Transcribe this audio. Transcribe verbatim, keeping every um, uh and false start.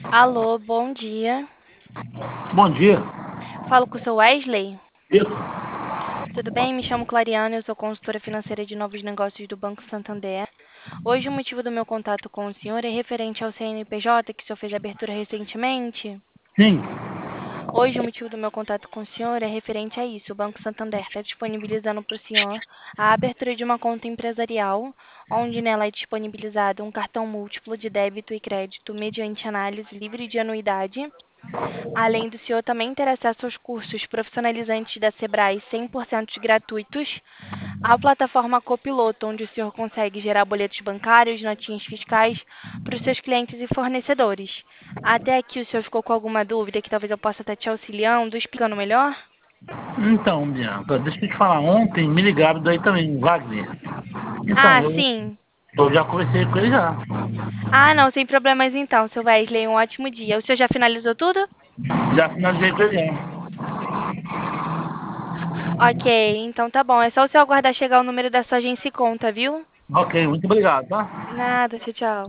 Alô, bom dia. Bom dia. Falo com o seu Wesley? Isso. Tudo bem? Me chamo Clariana, eu sou consultora financeira de novos negócios do Banco Santander. Hoje o motivo do meu contato com o senhor é referente ao C N P J que o senhor fez abertura recentemente. Sim. Hoje o motivo do meu contato com o senhor é referente a isso. O Banco Santander está disponibilizando para o senhor a abertura de uma conta empresarial, onde nela é disponibilizado um cartão múltiplo de débito e crédito mediante análise livre de anuidade. Além do senhor também ter acesso aos cursos profissionalizantes da Sebrae cem por cento gratuitos, a plataforma Copiloto, onde o senhor consegue gerar boletos bancários, notinhas fiscais para os seus clientes e fornecedores. Até aqui o senhor ficou com alguma dúvida que talvez eu possa estar te auxiliando, explicando melhor? Então, Bianca, deixa eu te falar. Ontem me ligaram daí também, Wagner. Então, Ah, eu, sim. eu já conversei com ele já. Ah, não, sem problemas então, seu Wesley. Um ótimo dia. O senhor já finalizou tudo? Já finalizei com ele já. Ok, então tá bom. É só o senhor aguardar chegar o número da sua agência e conta, viu? Ok, muito obrigado, tá? Nada, tchau, tchau.